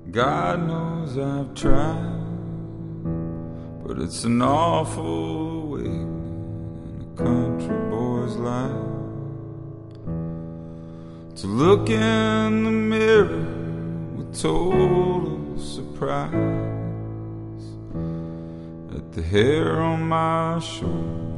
God knows I've tried, but it's an awful awakening in a country boy's life to look in the mirror with total surprise at the hair on my shoulder